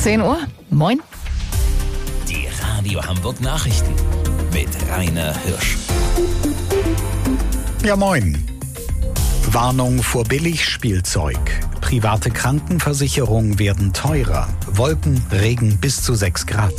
10 Uhr. Moin. Die Radio Hamburg Nachrichten mit Rainer Hirsch. Ja, moin. Warnung vor Billigspielzeug. Private Krankenversicherungen werden teurer. Wolken, Regen bis zu 6 Grad.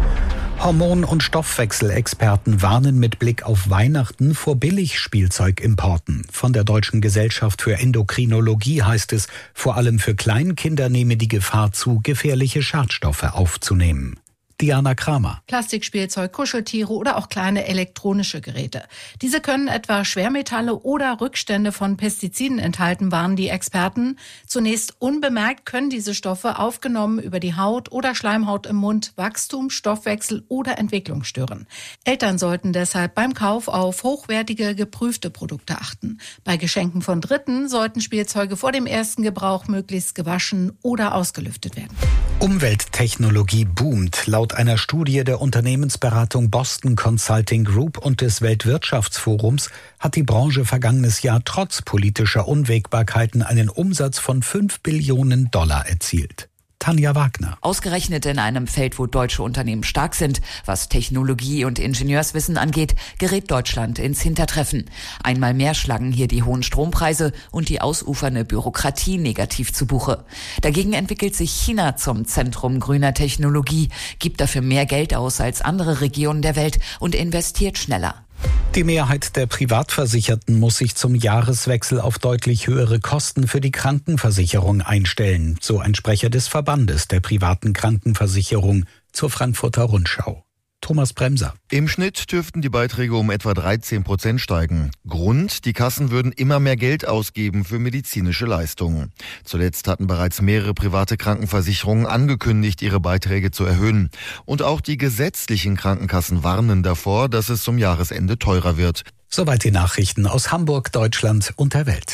Hormon- und Stoffwechselexperten warnen mit Blick auf Weihnachten vor Billigspielzeugimporten. Von der Deutschen Gesellschaft für Endokrinologie heißt es, vor allem für Kleinkinder nehme die Gefahr zu, gefährliche Schadstoffe aufzunehmen. Diana Kramer. Plastikspielzeug, Kuscheltiere oder auch kleine elektronische Geräte. Diese können etwa Schwermetalle oder Rückstände von Pestiziden enthalten, warnen die Experten. Zunächst unbemerkt können diese Stoffe aufgenommen über die Haut oder Schleimhaut im Mund Wachstum, Stoffwechsel oder Entwicklung stören. Eltern sollten deshalb beim Kauf auf hochwertige, geprüfte Produkte achten. Bei Geschenken von Dritten sollten Spielzeuge vor dem ersten Gebrauch möglichst gewaschen oder ausgelüftet werden. Umwelttechnologie boomt. Laut einer Studie der Unternehmensberatung Boston Consulting Group und des Weltwirtschaftsforums hat die Branche vergangenes Jahr trotz politischer Unwägbarkeiten einen Umsatz von $5 Billionen erzielt. Tanja Wagner. Ausgerechnet in einem Feld, wo deutsche Unternehmen stark sind, was Technologie und Ingenieurswissen angeht, gerät Deutschland ins Hintertreffen. Einmal mehr schlagen hier die hohen Strompreise und die ausufernde Bürokratie negativ zu Buche. Dagegen entwickelt sich China zum Zentrum grüner Technologie, gibt dafür mehr Geld aus als andere Regionen der Welt und investiert schneller. Die Mehrheit der Privatversicherten muss sich zum Jahreswechsel auf deutlich höhere Kosten für die Krankenversicherung einstellen, so ein Sprecher des Verbandes der privaten Krankenversicherung zur Frankfurter Rundschau. Thomas Bremser. Im Schnitt dürften die Beiträge um etwa 13% steigen. Grund, die Kassen würden immer mehr Geld ausgeben für medizinische Leistungen. Zuletzt hatten bereits mehrere private Krankenversicherungen angekündigt, ihre Beiträge zu erhöhen. Und auch die gesetzlichen Krankenkassen warnen davor, dass es zum Jahresende teurer wird. Soweit die Nachrichten aus Hamburg, Deutschland und der Welt.